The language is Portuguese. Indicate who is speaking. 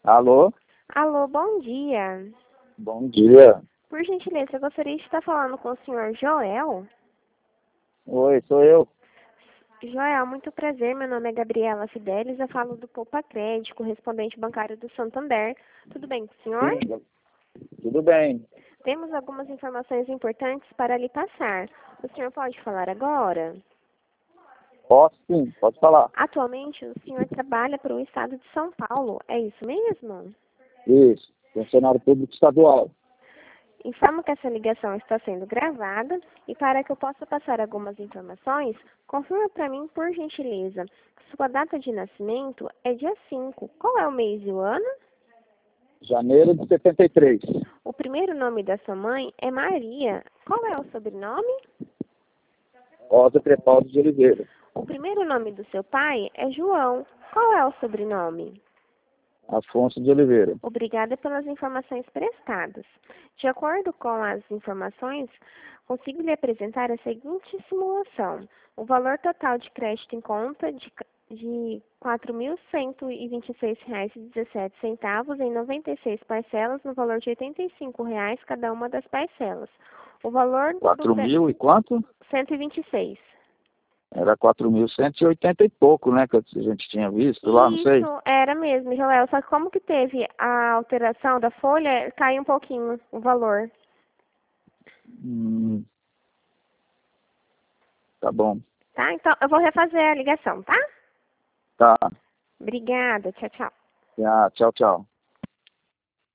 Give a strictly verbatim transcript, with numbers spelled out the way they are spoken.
Speaker 1: Alô?
Speaker 2: Alô, bom dia.
Speaker 1: Bom dia.
Speaker 2: Por gentileza, eu gostaria de estar falando com o senhor Joel.
Speaker 1: Oi, sou eu.
Speaker 2: Joel, muito prazer. Meu nome é Gabriela Fidelis. Eu falo do Poupa Crédito, correspondente bancário do Santander. Tudo bem com o senhor?
Speaker 1: Sim, tudo bem.
Speaker 2: Temos algumas informações importantes para lhe passar. O senhor pode falar agora?
Speaker 1: Posso sim, pode falar.
Speaker 2: Atualmente, o senhor trabalha para o estado de São Paulo. É isso mesmo?
Speaker 1: Isso, funcionário público estadual.
Speaker 2: Informo que essa ligação está sendo gravada e para que eu possa passar algumas informações, confirma para mim, por gentileza, sua data de nascimento é dia cinco. Qual é o mês e o ano?
Speaker 1: Janeiro de setenta e três.
Speaker 2: O primeiro nome da sua mãe é Maria. Qual é o sobrenome?
Speaker 1: Rosa Trepaldi de Oliveira.
Speaker 2: O primeiro nome do seu pai é João. Qual é o sobrenome?
Speaker 1: Afonso de Oliveira.
Speaker 2: Obrigada pelas informações prestadas. De acordo com as informações, consigo lhe apresentar a seguinte simulação. O valor total de crédito em conta de, de quatro mil cento e vinte e seis reais e dezessete centavos em noventa e seis parcelas, no valor de oitenta e cinco reais cada uma das parcelas. O valor
Speaker 1: Quatro
Speaker 2: do
Speaker 1: mil e quanto?
Speaker 2: cento e vinte e seis.
Speaker 1: Era quatro mil cento e oitenta e pouco, né? Que a gente tinha visto lá, não sei.
Speaker 2: Isso, era mesmo, Joel. Só que como que teve a alteração da folha, caiu um pouquinho o valor.
Speaker 1: Hum, tá bom.
Speaker 2: Tá? Então, eu vou refazer a ligação, tá?
Speaker 1: Tá.
Speaker 2: Obrigada. Tchau, tchau.
Speaker 1: Ah, tchau, tchau.